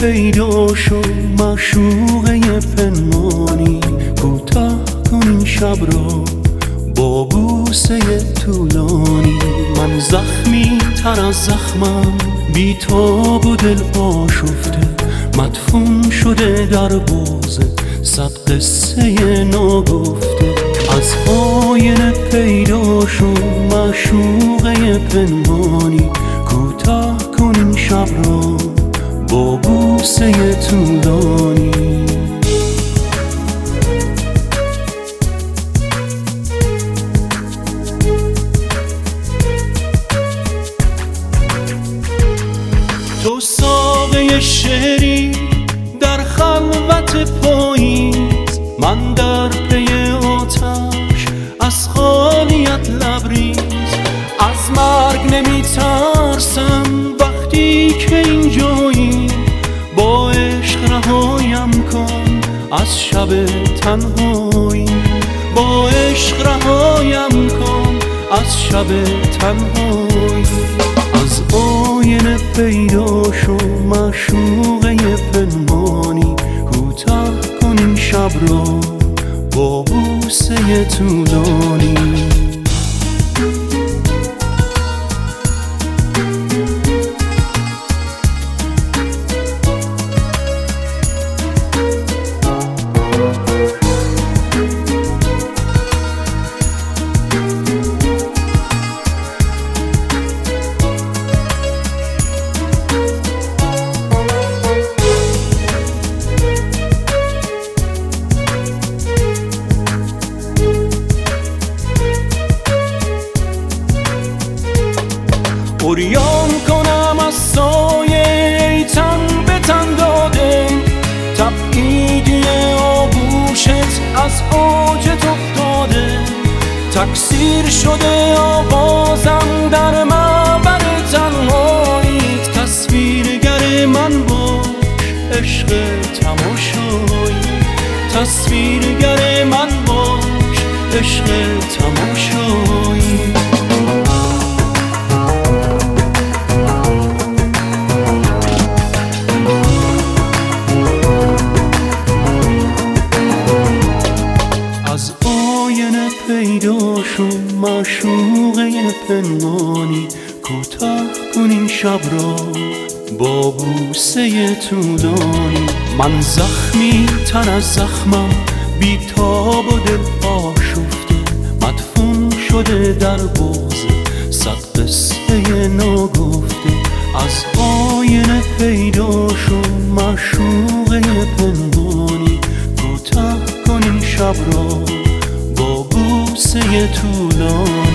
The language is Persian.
پیدا شو معشوقه پنهانی، کوتاه کن این شب را با بوسه طولانی. من زخمی تر از زخمم، بی تاب و دل آشفته، مدفون شده در باز صد قصه ناگفته. از آینه پیدا شو معشوقه پنهانی، کوتاه کن این شب را با بوسه طولانی. تو ساقه شعری در خلوت پاییز، من در پی آتش از خالیت لبریز. از مرگ نمی ترسم وقتی که اینجایی، با عشق رهایم کن از شب تنهایی. با عشق رهایم کن از شب تنهایی. از آینه پیدا شو معشوقه پنهانی، کوتاه کن این شب را با بوسه طولانی. عریان کنم از سایه تن به تن داده، تبعیدی آغوشت از اوجت افتاده. تکثیر شده آوازم در معبر تنهاییت، تصویرگر من باش عشق تماشایی. تصویرگر من باش عشق تماشایی. پیدا شو معشوقه پنهانی، کوتاه کن این شب را با بوسه طولانی. من زخمی تر از زخمم، بی تاب و دل آشفته، مدفون شده در باز صد قصه ناگفته. از آینه پیدا شو معشوقه پنهانی، کوتاه کن این شب را با بوسه طولانی.